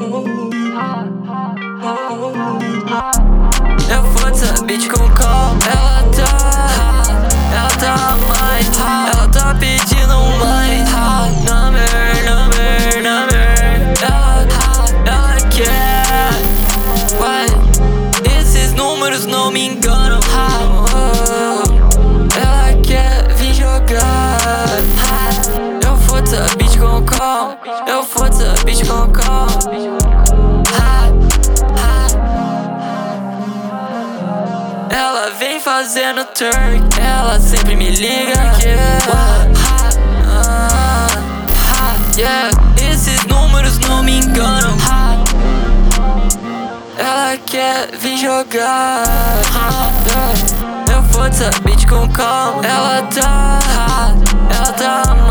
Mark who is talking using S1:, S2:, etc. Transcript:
S1: Eu foda beat com calma. Ela tá mais. Ela tá pedindo mais. Number. Ela quer. Ué, esses números não me enganam. Ela quer vir jogar. Eu foda beat com calma. Eu foda beat com calma. Ela vem fazendo twerk, ela sempre me liga. Esses números não me enganam. Ela quer vir jogar. Eu foda beat com calma. Ela tá